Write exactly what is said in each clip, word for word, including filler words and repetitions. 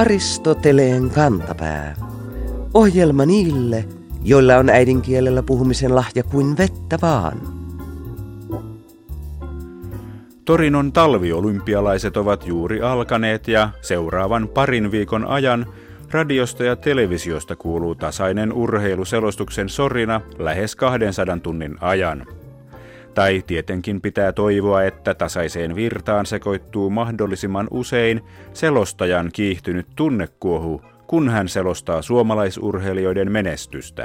Aristoteleen kantapää. Ohjelma niille, joilla on äidinkielellä puhumisen lahja kuin vettä vaan. Torinon talviolympialaiset ovat juuri alkaneet ja seuraavan parin viikon ajan radiosta ja televisiosta kuuluu tasainen urheiluselostuksen sorina lähes kahdensadan tunnin ajan. Tai tietenkin pitää toivoa, että tasaiseen virtaan sekoittuu mahdollisimman usein selostajan kiihtynyt tunnekuohu, kun hän selostaa suomalaisurheilijoiden menestystä.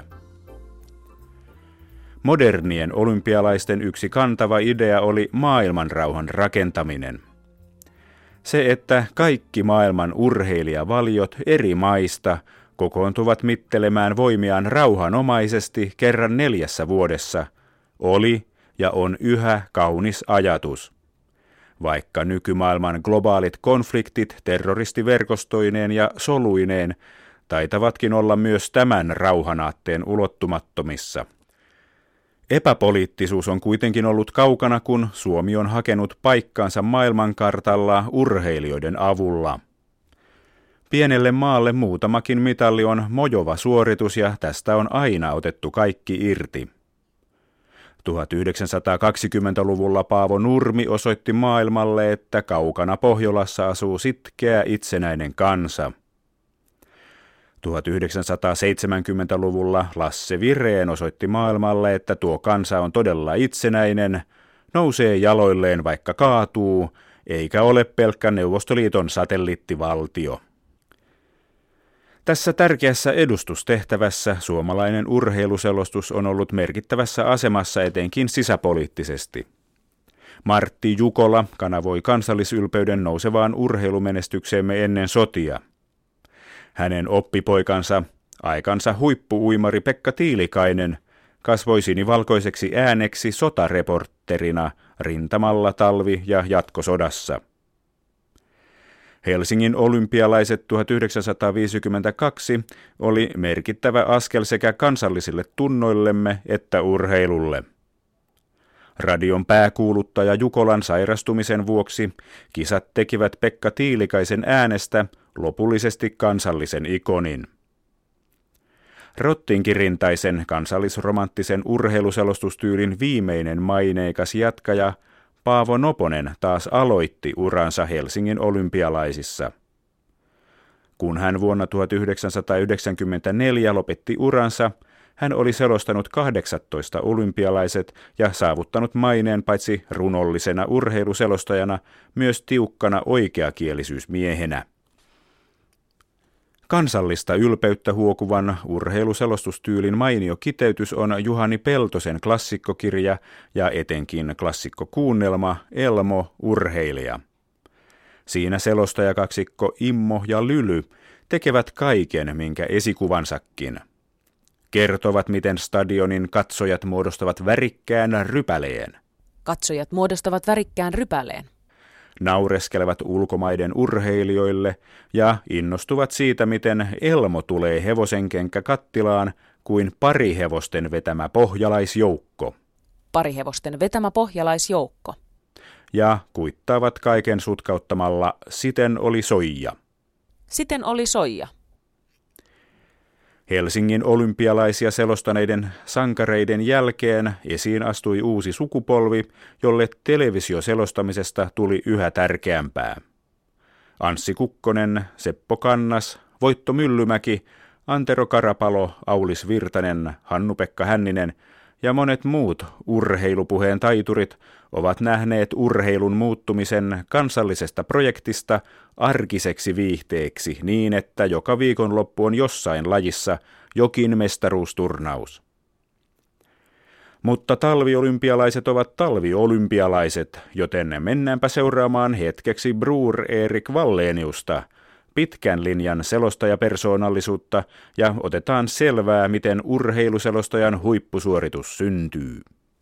Modernien olympialaisten yksi kantava idea oli maailmanrauhan rakentaminen. Se, että kaikki maailman urheilijavaliot eri maista kokoontuvat mittelemään voimiaan rauhanomaisesti kerran neljässä vuodessa, oli ja on yhä kaunis ajatus. Vaikka nykymaailman globaalit konfliktit terroristiverkostoineen ja soluineen taitavatkin olla myös tämän rauhanaatteen ulottumattomissa. Epäpoliittisuus on kuitenkin ollut kaukana, kun Suomi on hakenut paikkaansa maailmankartalla urheilijoiden avulla. Pienelle maalle muutamakin mitalli on mojova suoritus ja tästä on aina otettu kaikki irti. tuhatyhdeksänsataakaksikymmentäluvulla Paavo Nurmi osoitti maailmalle, että kaukana Pohjolassa asuu sitkeä itsenäinen kansa. tuhatyhdeksänsataaseitsemänkymmentäluvulla Lasse Vireen osoitti maailmalle, että tuo kansa on todella itsenäinen, nousee jaloilleen vaikka kaatuu, eikä ole pelkkä Neuvostoliiton satelliittivaltio. Tässä tärkeässä edustustehtävässä suomalainen urheiluselostus on ollut merkittävässä asemassa etenkin sisäpoliittisesti. Martti Jukola kanavoi kansallisylpeyden nousevaan urheilumenestykseemme ennen sotia. Hänen oppipoikansa, aikansa huippu-uimari Pekka Tiilikainen, kasvoi sinivalkoiseksi ääneksi sotareportterina rintamalla talvi- ja jatkosodassa. Helsingin olympialaiset tuhatyhdeksänsataaviisikymmentäkaksi oli merkittävä askel sekä kansallisille tunnoillemme että urheilulle. Radion pääkuuluttaja Jukolan sairastumisen vuoksi kisat tekivät Pekka Tiilikaisen äänestä lopullisesti kansallisen ikonin. Rottinkirintaisen kansallisromanttisen urheiluselostustyylin viimeinen maineikas jatkaja Paavo Noponen taas aloitti uransa Helsingin olympialaisissa. Kun hän vuonna tuhatyhdeksänsataayhdeksänkymmentäneljä lopetti uransa, hän oli selostanut kahdeksantoista olympialaiset ja saavuttanut maineen paitsi runollisena urheiluselostajana myös tiukkana oikeakielisyysmiehenä. Kansallista ylpeyttä huokuvan urheiluselostustyylin mainio kiteytys on Juhani Peltosen klassikkokirja ja etenkin klassikkokuunnelma Elmo, urheilija. Siinä selostajakaksikko Immo ja Lyly tekevät kaiken, minkä esikuvansakin. Kertovat, miten stadionin katsojat muodostavat värikkään rypäleen. Katsojat muodostavat värikkään rypäleen. Naureskelevat ulkomaiden urheilijoille ja innostuvat siitä, miten Elmo tulee hevosenkenkä kattilaan kuin parihevosten vetämä pohjalaisjoukko. Parihevosten vetämä pohjalaisjoukko. Ja kuittaavat kaiken sutkauttamalla siten oli soija. Siten oli soija. Helsingin olympialaisia selostaneiden sankareiden jälkeen esiin astui uusi sukupolvi, jolle televisioselostamisesta tuli yhä tärkeämpää. Anssi Kukkonen, Seppo Kannas, Voitto Myllymäki, Antero Karapalo, Aulis Virtanen, Hannu-Pekka Hänninen ja monet muut urheilupuheen taiturit ovat nähneet urheilun muuttumisen kansallisesta projektista arkiseksi viihteeksi niin, että joka viikonloppu on jossain lajissa jokin mestaruusturnaus. Mutta talviolympialaiset ovat talviolympialaiset, joten mennäänpä seuraamaan hetkeksi Bror Erik Walleniusta, pitkän linjan selostajapersoonallisuutta, ja otetaan selvää, miten urheiluselostajan huippusuoritus syntyy.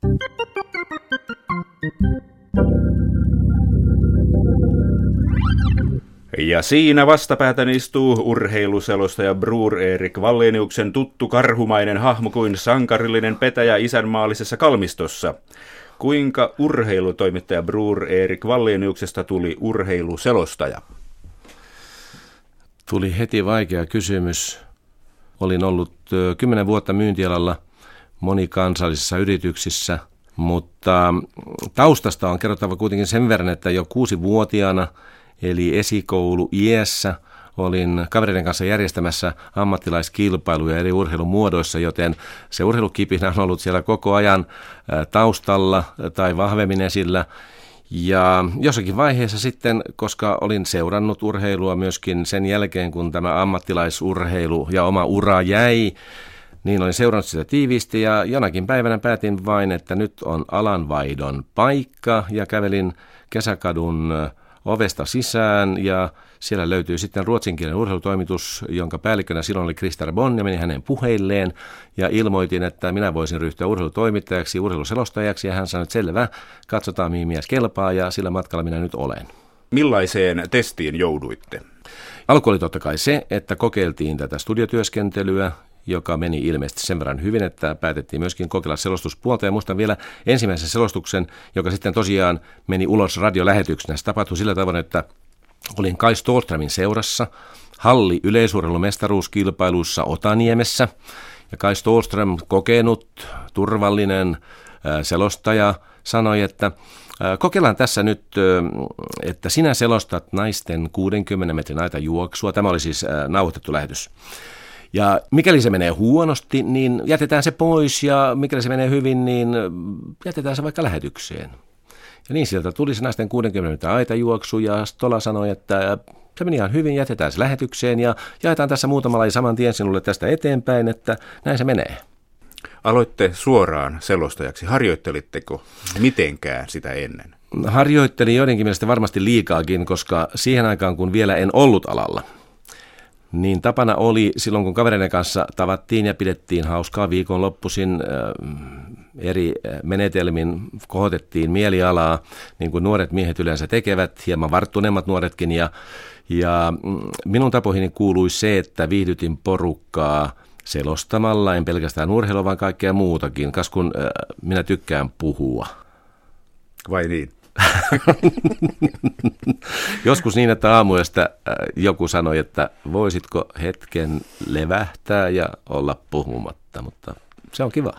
Ja siinä vastapäätän istuu urheiluselostaja Bror Erik Walleniuksen tuttu karhumainen hahmo kuin sankarillinen petäjä isänmaallisessa kalmistossa. Kuinka urheilutoimittaja Bror Erik Walleniuksesta tuli urheiluselostaja? Tuli heti vaikea kysymys. Olin ollut kymmenen vuotta myyntialalla monikansallisissa yrityksissä, mutta taustasta on kerrottava kuitenkin sen verran, että jo kuusivuotiaana, eli esikoulu iässä, olin kavereiden kanssa järjestämässä ammattilaiskilpailuja eri urheilumuodoissa, joten se urheilukipinä on ollut siellä koko ajan taustalla tai vahvemmin esillä. Ja jossakin vaiheessa sitten, koska olin seurannut urheilua myöskin sen jälkeen, kun tämä ammattilaisurheilu ja oma ura jäi, niin olin seurannut sitä tiiviisti ja jonakin päivänä päätin vain, että nyt on alanvaihdon paikka ja kävelin Kesäkadun ovesta sisään ja siellä löytyi sitten ruotsinkielinen urheilutoimitus, jonka päällikkönä silloin oli Christer Bonn ja menin hänen puheilleen ja ilmoitin, että minä voisin ryhtyä urheilutoimittajaksi, urheiluselostajaksi ja hän sanoi, että selvä, katsotaan mihin mies kelpaa ja sillä matkalla minä nyt olen. Millaiseen testiin jouduitte? Alku oli totta kai se, että kokeiltiin tätä studiotyöskentelyä, joka meni ilmeisesti sen verran hyvin, että päätettiin myöskin kokeilla selostuspuolta. Ja muistan vielä ensimmäisen selostuksen, joka sitten tosiaan meni ulos radiolähetyksenä. Se tapahtui sillä tavoin, että olin Kai Ståhlströmin seurassa halli yleisurheilumestaruuskilpailuissa Otaniemessä. Ja Kai Ståhlström, kokenut, turvallinen äh, selostaja, sanoi, että äh, kokeillaan tässä nyt, äh, että sinä selostat naisten kuudenkymmenen metrin aitajuoksua. Tämä oli siis äh, nauhoitettu lähetys. Ja mikäli se menee huonosti, niin jätetään se pois ja mikäli se menee hyvin, niin jätetään se vaikka lähetykseen. Ja niin sieltä tuli se naisten kuudenkymmenen metrin aitajuoksu ja Stola sanoi, että se meni ihan hyvin, jätetään se lähetykseen ja jaetaan tässä muutama laji saman tien sinulle tästä eteenpäin, että näin se menee. Aloitte suoraan selostajaksi. Harjoittelitteko mitenkään sitä ennen? Harjoittelin joidenkin mielestä varmasti liikaakin, koska siihen aikaan kun vielä en ollut alalla, niin tapana oli silloin, kun kavereiden kanssa tavattiin ja pidettiin hauskaa viikonloppuisin äh, eri menetelmin, kohotettiin mielialaa, niin kuin nuoret miehet yleensä tekevät, hieman varttuneemmat nuoretkin. Ja, ja minun tapoihini kuului se, että viihdytin porukkaa selostamalla, en pelkästään urheilua, vaan kaikkea muutakin, kas kun äh, minä tykkään puhua. Vai niin? Joskus niin, että aamuyöstä joku sanoi, että voisitko hetken levähtää ja olla puhumatta, mutta se on kiva.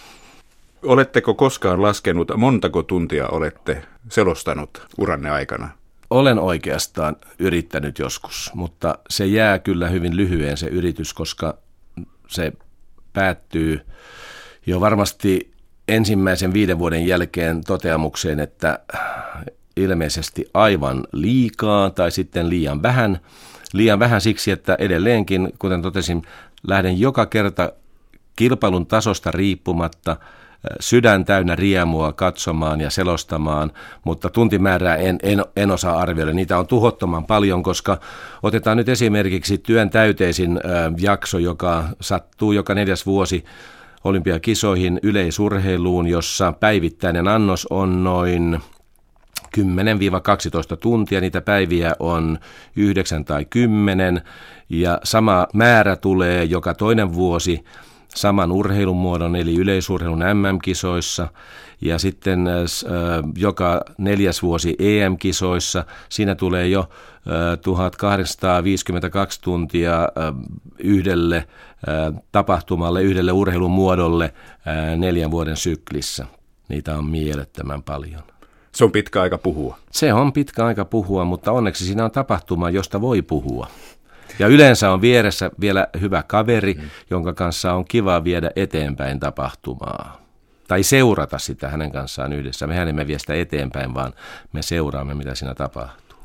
Oletteko koskaan laskenut, montako tuntia olette selostanut uranne aikana? Olen oikeastaan yrittänyt joskus, mutta se jää kyllä hyvin lyhyen se yritys, koska se päättyy jo varmasti ensimmäisen viiden vuoden jälkeen toteamukseen, että ilmeisesti aivan liikaa tai sitten liian vähän. Liian vähän siksi, että edelleenkin, kuten totesin, lähden joka kerta kilpailun tasosta riippumatta sydän täynnä riemua katsomaan ja selostamaan, mutta tuntimäärää en, en, en osaa arvioida. Niitä on tuhottoman paljon, koska otetaan nyt esimerkiksi työn täyteisin jakso, joka sattuu joka neljäs vuosi olympiakisoihin yleisurheiluun, jossa päivittäinen annos on noin kymmenen kaksitoista tuntia, niitä päiviä on yhdeksän tai kymmenen, ja sama määrä tulee joka toinen vuosi saman urheilumuodon, eli yleisurheilun äm äm-kisoissa, ja sitten äh, joka neljäs vuosi E M-kisoissa, siinä tulee jo äh, tuhatkahdeksansataaviisikymmentäkaksi tuntia äh, yhdelle äh, tapahtumalle, yhdelle urheilumuodolle äh, neljän vuoden syklissä. Niitä on mielettömän paljon. Se on pitkä aika puhua. Se on pitkä aika puhua, mutta onneksi siinä on tapahtuma, josta voi puhua. Ja yleensä on vieressä vielä hyvä kaveri, mm. jonka kanssa on kiva viedä eteenpäin tapahtumaa. Tai seurata sitä hänen kanssaan yhdessä. Mehän emme vie sitä eteenpäin, vaan me seuraamme, mitä siinä tapahtuu.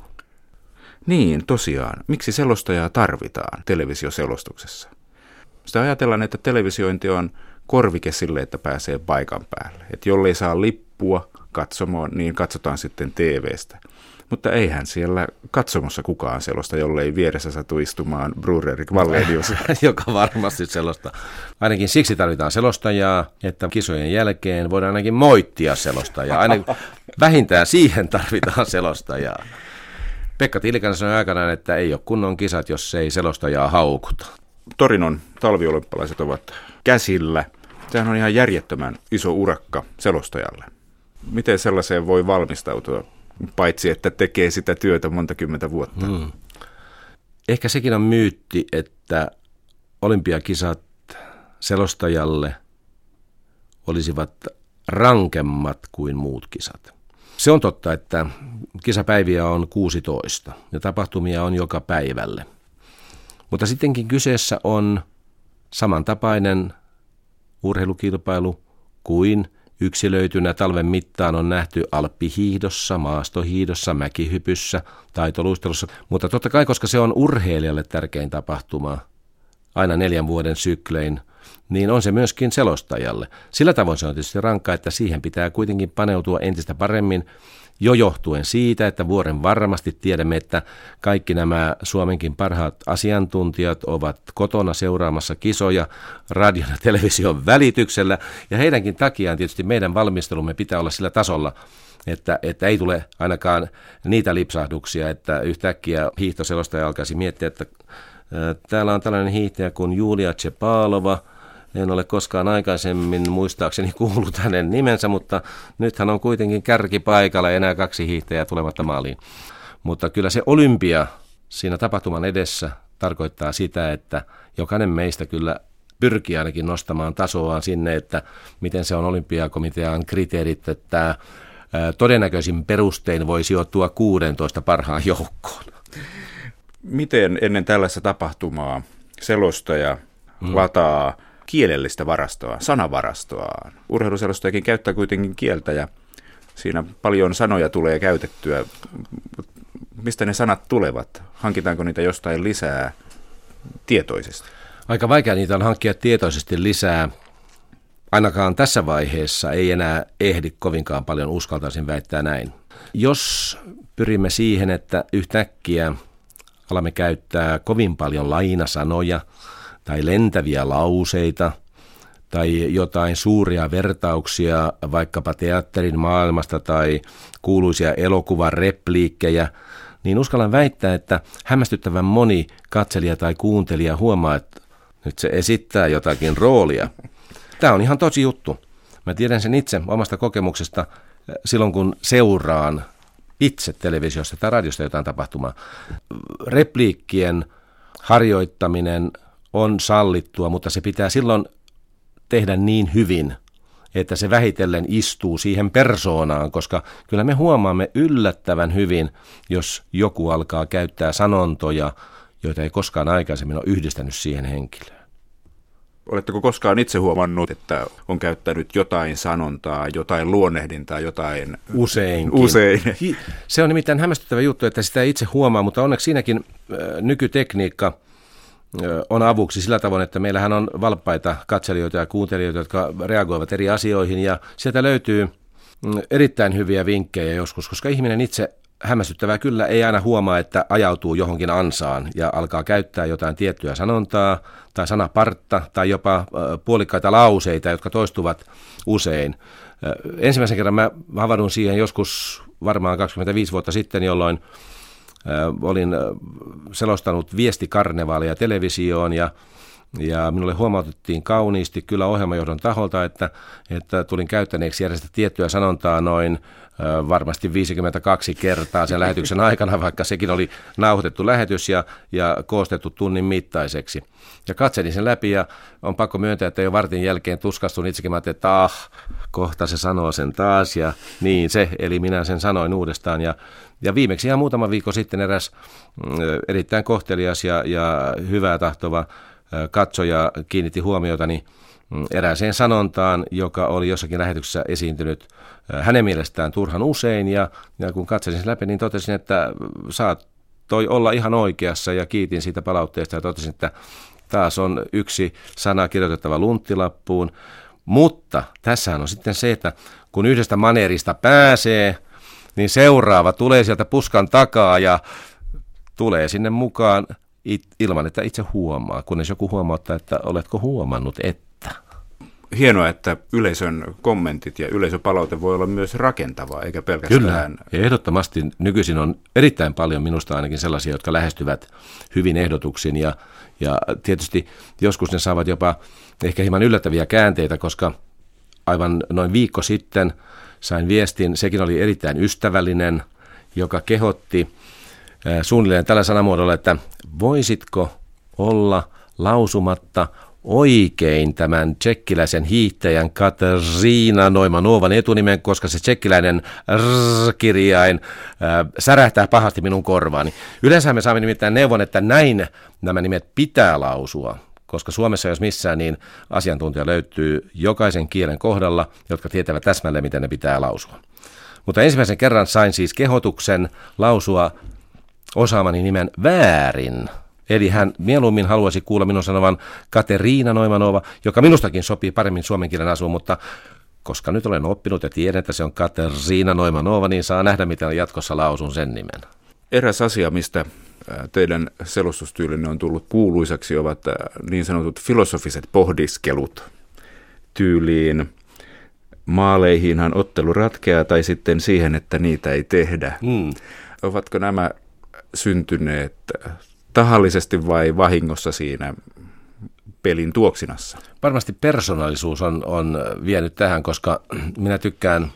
Niin, tosiaan. Miksi selostajaa tarvitaan televisioselostuksessa? Sitä ajatellaan, että televisiointi on korvike sille, että pääsee paikan päälle. Että jollei saa lippua katsomoon, niin katsotaan sitten T V:stä. Mutta eihän siellä katsomossa kukaan selosta, jollei vieressä satu istumaan Bror-Erik Wallenius. Joka varmasti selosta. Ainakin siksi tarvitaan selostajaa, että kisojen jälkeen voidaan ainakin moittia selostajaa. Ainakin vähintään siihen tarvitaan selostajaa. Pekka Tiilikainen sanoi aikanaan, että ei ole kunnon kisat, jos ei selostajaa haukuta. Torinon talviolymppalaiset ovat käsillä. Sehän on ihan järjettömän iso urakka selostajalle. Miten sellaiseen voi valmistautua? Paitsi, että tekee sitä työtä monta kymmentä vuotta. Hmm. ehkä sekin on myytti, että olympiakisat selostajalle olisivat rankemmat kuin muut kisat. Se on totta, että kisapäiviä on kuusitoista ja tapahtumia on joka päivälle. Mutta sittenkin kyseessä on samantapainen urheilukilpailu kuin yksilöitynä talven mittaan on nähty alppihiihdossa, maastohiihdossa, mäkihypyssä, taitoluistelussa. Mutta totta kai, koska se on urheilijalle tärkein tapahtuma aina neljän vuoden syklein, niin on se myöskin selostajalle. Sillä tavoin se on tietysti rankkaa, että siihen pitää kuitenkin paneutua entistä paremmin, jo johtuen siitä, että vuoren varmasti tiedämme, että kaikki nämä Suomenkin parhaat asiantuntijat ovat kotona seuraamassa kisoja radion ja television välityksellä, ja heidänkin takiaan tietysti meidän valmistelumme pitää olla sillä tasolla, että, että ei tule ainakaan niitä lipsahduksia, että yhtäkkiä hiihtoselostaja alkaisi miettiä, että täällä on tällainen hiihtäjä kuin Julia Tsepalova. En ole koskaan aikaisemmin muistaakseni kuullut hänen nimensä, mutta nyt hän on kuitenkin kärkipaikalla ja enää kaksi hiihtäjää tulematta maaliin. Mutta kyllä se olympia siinä tapahtuman edessä tarkoittaa sitä, että jokainen meistä kyllä pyrkii ainakin nostamaan tasoaan sinne, että miten se on olympiakomitean kriteerit, että todennäköisin perustein voi sijoittua kuusitoista parhaan joukkoon. Miten ennen tällaista tapahtumaa selostaja hmm. lataa kielellistä varastoa, sanavarastoaan? Urheiluselostajakin käyttää kuitenkin kieltä ja siinä paljon sanoja tulee käytettyä. Mistä ne sanat tulevat? Hankitaanko niitä jostain lisää tietoisesti? Aika vaikea niitä on hankkia tietoisesti lisää. Ainakaan tässä vaiheessa ei enää ehdi kovinkaan paljon, uskaltaisin väittää näin. Jos pyrimme siihen, että yhtäkkiä alamme käyttää kovin paljon lainasanoja tai lentäviä lauseita tai jotain suuria vertauksia vaikkapa teatterin maailmasta tai kuuluisia elokuvan repliikkejä, niin uskallan väittää, että hämmästyttävän moni katselija tai kuuntelija huomaa, että nyt se esittää jotakin roolia. Tämä on ihan tosi juttu. Mä tiedän sen itse omasta kokemuksesta silloin, kun seuraan itse televisiosta tai radiosta jotain tapahtumaa. Repliikkien harjoittaminen on sallittua, mutta se pitää silloin tehdä niin hyvin, että se vähitellen istuu siihen persoonaan, koska kyllä me huomaamme yllättävän hyvin, jos joku alkaa käyttää sanontoja, joita ei koskaan aikaisemmin ole yhdistänyt siihen henkilöön. Oletteko koskaan itse huomannut, että on käyttänyt jotain sanontaa, jotain luonnehdintaa, jotain... Useinkin. Usein. Se on nimittäin hämmästyttävä juttu, että sitä ei itse huomaa, mutta onneksi siinäkin nykytekniikka on avuksi sillä tavoin, että meillähän on valppaita katselijoita ja kuuntelijoita, jotka reagoivat eri asioihin, ja sieltä löytyy erittäin hyviä vinkkejä joskus, koska ihminen itse hämmästyttävää kyllä ei aina huomaa, että ajautuu johonkin ansaan ja alkaa käyttää jotain tiettyä sanontaa tai sanapartta tai jopa puolikkaita lauseita, jotka toistuvat usein. Ensimmäisen kerran mä havahdun siihen joskus varmaan kaksikymmentäviisi vuotta sitten, jolloin olin selostanut viestikarnevaalia televisioon ja Ja minulle huomautettiin kauniisti kyllä ohjelmajohdon taholta, että, että tulin käyttäneeksi järjestä tiettyä sanontaa noin ö, varmasti viisikymmentäkaksi kertaa sen lähetyksen aikana, vaikka sekin oli nauhoitettu lähetys ja, ja koostettu tunnin mittaiseksi. Ja katselin sen läpi ja on pakko myöntää, että jo vartin jälkeen tuskastun itsekin, että ah, kohta se sanoo sen taas ja niin se, eli minä sen sanoin uudestaan. Ja, ja viimeksi ihan muutama viikko sitten eräs ö, erittäin kohtelias ja, ja hyvää tahtova katsoja kiinnitti huomiotani erääseen sanontaan, joka oli jossakin lähetyksessä esiintynyt hänen mielestään turhan usein, ja, ja kun katselin sen läpi, niin totesin, että saat toi olla ihan oikeassa, ja kiitin siitä palautteesta, ja totesin, että taas on yksi sana kirjoitettava lunttilappuun, mutta tässähän on sitten se, että kun yhdestä maneerista pääsee, niin seuraava tulee sieltä puskan takaa, ja tulee sinne mukaan ilman, että itse huomaa, kunnes joku huomauttaa, että oletko huomannut, että. Hienoa, että yleisön kommentit ja yleisöpalaute voi olla myös rakentavaa, eikä pelkästään... Kyllä, ehdottomasti nykyisin on erittäin paljon minusta ainakin sellaisia, jotka lähestyvät hyvin ehdotuksin, ja, ja tietysti joskus ne saavat jopa ehkä hieman yllättäviä käänteitä, koska aivan noin viikko sitten sain viestin, sekin oli erittäin ystävällinen, joka kehotti suunnilleen tällä sanamuodolla, että voisitko olla lausumatta oikein tämän tsekkiläisen hiihtäjän Katarzyna Neumanovan etunimen, koska se tsekkiläinen R-kirjain äh, särähtää pahasti minun korvaani. Yleensä me saamme nimittäin neuvon, että näin nämä nimet pitää lausua, koska Suomessa jos missään, niin asiantuntija löytyy jokaisen kielen kohdalla, jotka tietävät täsmälleen, miten ne pitää lausua. Mutta ensimmäisen kerran sain siis kehotuksen lausua osaamani nimen väärin. Eli hän mieluummin haluaisi kuulla minun sanovan Katarzyna Neumanova, joka minustakin sopii paremmin suomen kielen asuun, mutta koska nyt olen oppinut ja tiedän, että se on Katarzyna Neumanova, niin saa nähdä, miten jatkossa lausun sen nimen. Eräs asia, mistä teidän selostustyylinne on tullut kuuluisaksi, ovat niin sanotut filosofiset pohdiskelut tyyliin. Maaleihinhan ottelu ratkeaa tai sitten siihen, että niitä ei tehdä. Hmm. Ovatko nämä syntyneet tahallisesti vai vahingossa siinä pelin tuoksinassa? Varmasti persoonallisuus on, on vienyt tähän, koska minä tykkään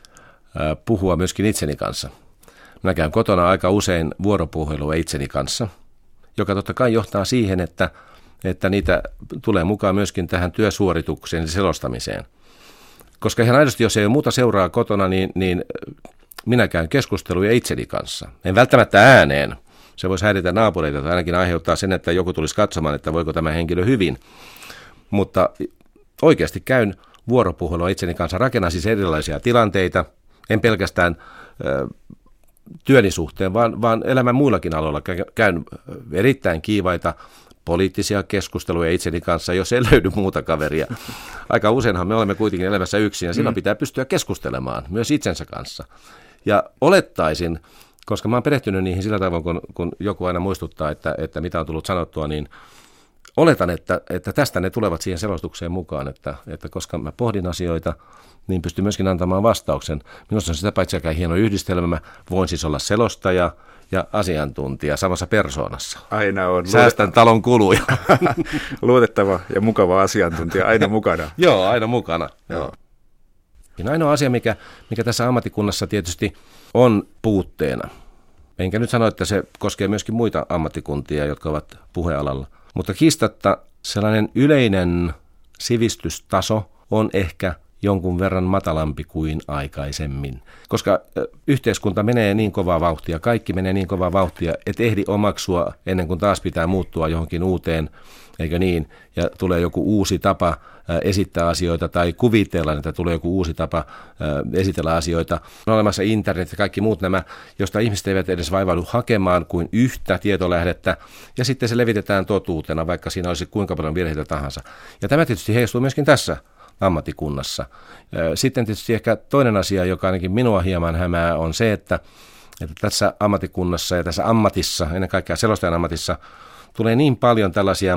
puhua myöskin itseni kanssa. Minä käyn kotona aika usein vuoropuhelua itseni kanssa, joka totta kai johtaa siihen, että, että niitä tulee mukaan myöskin tähän työsuoritukseen ja selostamiseen. Koska ihan aidosti, jos ei ole muuta seuraa kotona, niin, niin minä käyn keskusteluja itseni kanssa. En välttämättä ääneen. Se voisi häiritä naapureita tai ainakin aiheuttaa sen, että joku tulisi katsomaan, että voiko tämä henkilö hyvin. Mutta oikeasti käyn vuoropuhelua itseni kanssa, rakennan siis erilaisia tilanteita, en pelkästään ö, työni suhteen, vaan, vaan elämän muillakin aloilla. Käyn erittäin kiivaita poliittisia keskusteluja itseni kanssa, jos ei löydy muuta kaveria. Aika useinhan me olemme kuitenkin elämässä yksin ja silloin pitää pystyä keskustelemaan myös itsensä kanssa. Ja olettaisin, koska mä oon perehtynyt niihin sillä tavoin, kun, kun joku aina muistuttaa, että, että mitä on tullut sanottua, niin oletan, että, että tästä ne tulevat siihen selostukseen mukaan, että, että koska mä pohdin asioita, niin pystyn myöskin antamaan vastauksen. Minusta on sitä paitsi aika hieno yhdistelmä. Mä voin siis olla selostaja ja asiantuntija samassa persoonassa. Aina on. Säästän luotettava. Talon kuluja. Luotettava ja mukava asiantuntija aina mukana. Joo, aina mukana. Joo. Ja ainoa asia, mikä, mikä tässä ammattikunnassa tietysti on puutteena. Enkä nyt sano, että se koskee myöskin muita ammattikuntia, jotka ovat puhealalla. Mutta kiistatta sellainen yleinen sivistystaso on ehkä jonkun verran matalampi kuin aikaisemmin. Koska yhteiskunta menee niin kovaa vauhtia, kaikki menee niin kovaa vauhtia, et ehdi omaksua ennen kuin taas pitää muuttua johonkin uuteen, eikö niin? Ja tulee joku uusi tapa esittää asioita tai kuvitella, että tulee joku uusi tapa esitellä asioita. On olemassa internet ja kaikki muut nämä, josta ihmiset eivät edes vaivaudu hakemaan kuin yhtä tietolähdettä, ja sitten se levitetään totuutena, vaikka siinä olisi kuinka paljon virheitä tahansa. Ja tämä tietysti heijastuu myöskin tässä ammattikunnassa. Sitten tietysti ehkä toinen asia, joka ainakin minua hieman hämää, on se, että, että tässä ammattikunnassa ja tässä ammatissa, ennen kaikkea selostajan ammatissa, tulee niin paljon tällaisia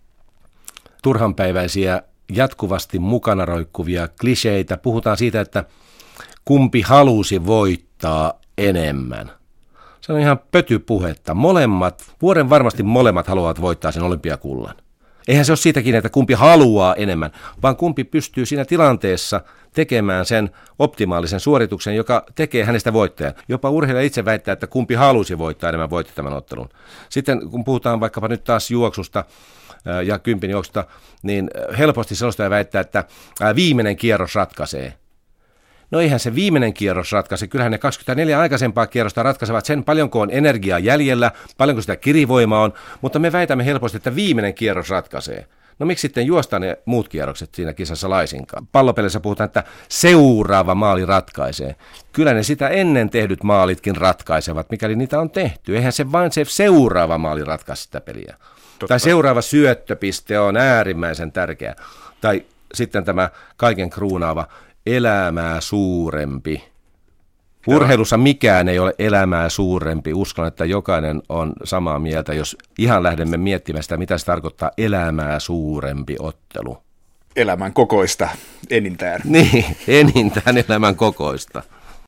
turhanpäiväisiä, jatkuvasti mukana roikkuvia kliseitä. Puhutaan siitä, että kumpi halusi voittaa enemmän. Se on ihan pötypuhetta. Molemmat, vuoden varmasti molemmat haluavat voittaa sen olympiakullan. Eihän se ole siitäkin, että kumpi haluaa enemmän, vaan kumpi pystyy siinä tilanteessa tekemään sen optimaalisen suorituksen, joka tekee hänestä voittajan. Jopa urheilija itse väittää, että kumpi halusi voittaa enemmän, voitti tämän ottelun. Sitten kun puhutaan vaikkapa nyt taas juoksusta ja kympin juoksusta, niin helposti selostaja väittää, että viimeinen kierros ratkaisee. No eihän se viimeinen kierros ratkaise. Kyllähän ne kaksikymmentäneljä aikaisempaa kierrosta ratkaisevat sen, paljonko on energiaa jäljellä, paljonko sitä kirivoimaa on, mutta me väitämme helposti, että viimeinen kierros ratkaisee. No miksi sitten juostaan ne muut kierrokset siinä kisassa laisinkaan? Pallopelissä puhutaan, että seuraava maali ratkaisee. Kyllä ne sitä ennen tehdyt maalitkin ratkaisevat, mikäli niitä on tehty. Eihän se vain se seuraava maali ratkaise sitä peliä. Totta. Tai seuraava syöttöpiste on äärimmäisen tärkeä. Tai sitten tämä kaiken kruunaava elämää suurempi. Urheilussa mikään ei ole elämää suurempi. Uskon, että jokainen on samaa mieltä, jos ihan lähdemme miettimään sitä, mitä se tarkoittaa elämää suurempi ottelu. Elämän kokoista enintään. Niin, enintään elämän kokoista.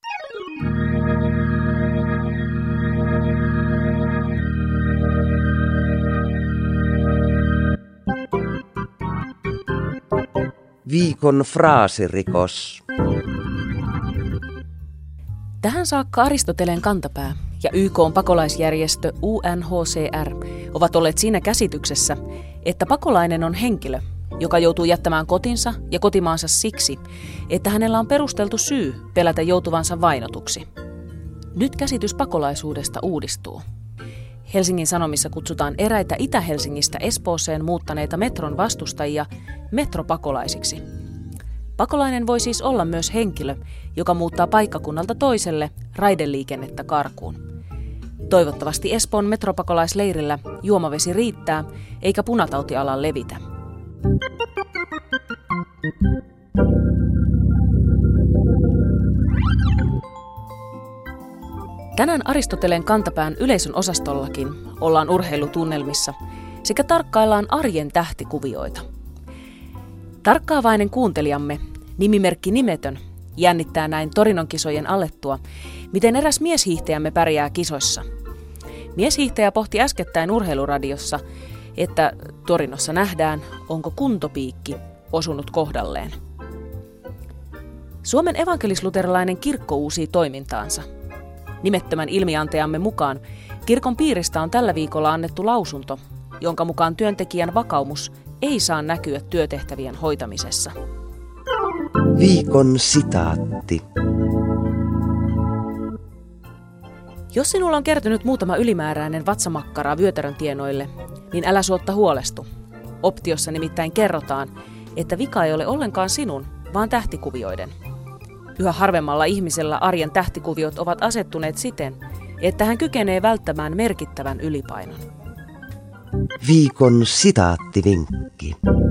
Viikon fraasirikos. Tähän saakka Aristoteleen kantapää ja Y K:n pakolaisjärjestö U N H C R ovat olleet siinä käsityksessä, että pakolainen on henkilö, joka joutuu jättämään kotinsa ja kotimaansa siksi, että hänellä on perusteltu syy pelätä joutuvansa vainotuksi. Nyt käsitys pakolaisuudesta uudistuu. Helsingin Sanomissa kutsutaan eräitä Itä-Helsingistä Espooseen muuttaneita metron vastustajia metropakolaisiksi. Pakolainen voi siis olla myös henkilö, joka muuttaa paikkakunnalta toiselle raideliikennettä karkuun. Toivottavasti Espoon metropakolaisleirillä juomavesi riittää, eikä punatauti ala levitä. Tänään Aristoteleen kantapään yleisön osastollakin ollaan urheilutunnelmissa sekä tarkkaillaan arjen tähtikuvioita. Tarkkaavainen kuuntelijamme, nimimerkki nimetön, jännittää näin Torinon kisojen alettua, miten eräs mieshiihtäjämme pärjää kisoissa. Mieshiihtäjä pohti äskettäin urheiluradiossa, että Torinossa nähdään, onko kuntopiikki osunut kohdalleen. Suomen evankelis-luterilainen kirkko uusii toimintaansa. Nimettömän ilmiantajamme mukaan kirkon piiristä on tällä viikolla annettu lausunto, jonka mukaan työntekijän vakaumus ei saa näkyä työtehtävien hoitamisessa. Viikon sitaatti. Jos sinulla on kertynyt muutama ylimääräinen vatsamakkara vyötärön tienoille, niin älä suotta huolestu. Optiossa nimittäin kerrotaan, että vika ei ole ollenkaan sinun, vaan tähtikuvioiden. Yhä harvemmalla ihmisellä arjen tähtikuviot ovat asettuneet siten, että hän kykenee välttämään merkittävän ylipainon. Viikon sitaattivinkki.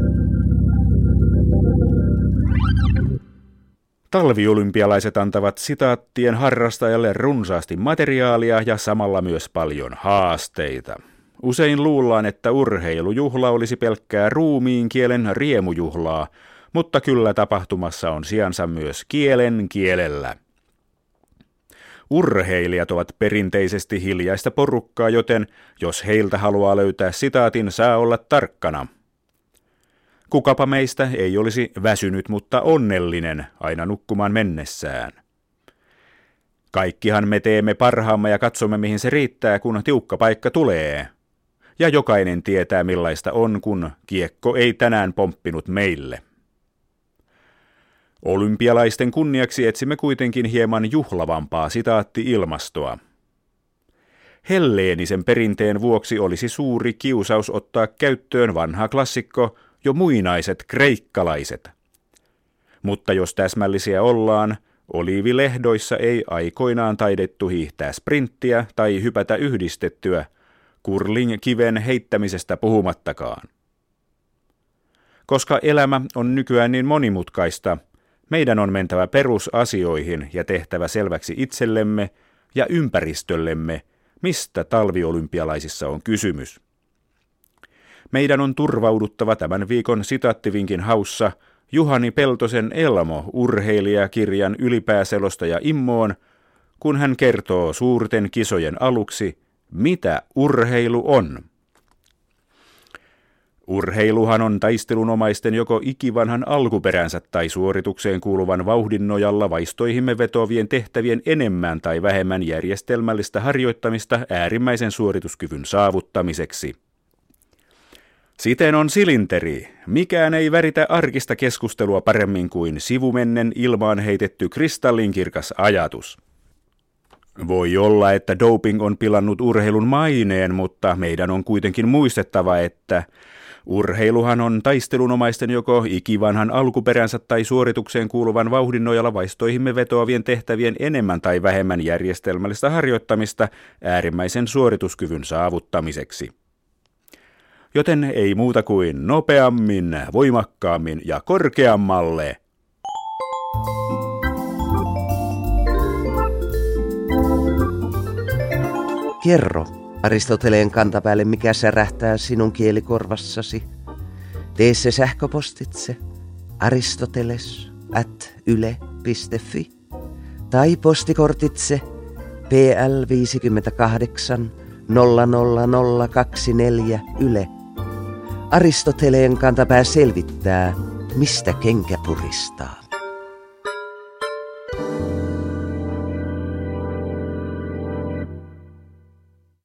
Talviolympialaiset antavat sitaattien harrastajalle runsaasti materiaalia ja samalla myös paljon haasteita. Usein luullaan, että urheilujuhla olisi pelkkää ruumiin kielen riemujuhlaa, mutta kyllä tapahtumassa on sijansa myös kielen kielellä. Urheilijat ovat perinteisesti hiljaista porukkaa, joten jos heiltä haluaa löytää sitaatin, saa olla tarkkana. Kukapa meistä ei olisi väsynyt, mutta onnellinen aina nukkumaan mennessään. Kaikkihan me teemme parhaamme ja katsomme, mihin se riittää, kun tiukka paikka tulee. Ja jokainen tietää, millaista on, kun kiekko ei tänään pomppinut meille. Olympialaisten kunniaksi etsimme kuitenkin hieman juhlavampaa sitaatti-ilmastoa. Helleenisen perinteen vuoksi olisi suuri kiusaus ottaa käyttöön vanha klassikko jo muinaiset kreikkalaiset. Mutta jos täsmällisiä ollaan, oliivilehdoissa ei aikoinaan taidettu hiihtää sprinttiä tai hypätä yhdistettyä, curling-kiven heittämisestä puhumattakaan. Koska elämä on nykyään niin monimutkaista, meidän on mentävä perusasioihin ja tehtävä selväksi itsellemme ja ympäristöllemme, mistä talviolympialaisissa on kysymys. Meidän on turvauduttava tämän viikon sitaattivinkin haussa Juhani Peltosen Elmo urheilijakirjan ylipääselostaja Immoon, kun hän kertoo suurten kisojen aluksi, mitä urheilu on. Urheiluhan on taistelunomaisten joko ikivanhan alkuperänsä tai suoritukseen kuuluvan vauhdin nojalla vaistoihimme vetovien tehtävien enemmän tai vähemmän järjestelmällistä harjoittamista äärimmäisen suorituskyvyn saavuttamiseksi. Siten on silinteri. Mikään ei väritä arkista keskustelua paremmin kuin sivumennen ilmaan heitetty kristallinkirkas ajatus. Voi olla, että doping on pilannut urheilun maineen, mutta meidän on kuitenkin muistettava, että urheiluhan on taistelunomaisten joko ikivanhan alkuperänsä tai suoritukseen kuuluvan vauhdin nojalla vaistoihimme vetoavien tehtävien enemmän tai vähemmän järjestelmällistä harjoittamista äärimmäisen suorituskyvyn saavuttamiseksi. Joten ei muuta kuin nopeammin, voimakkaammin ja korkeammalle. Kerro Aristoteleen kantapäälle, mikä särähtää sinun kielikorvassasi. Tee se sähköpostitse aristoteles at yle piste fi tai postikortitse P L viisikymmentäkahdeksan nolla nolla nolla kaksikymmentäneljä Yle. Aristoteleen kantapää selvittää, mistä kenkä puristaa.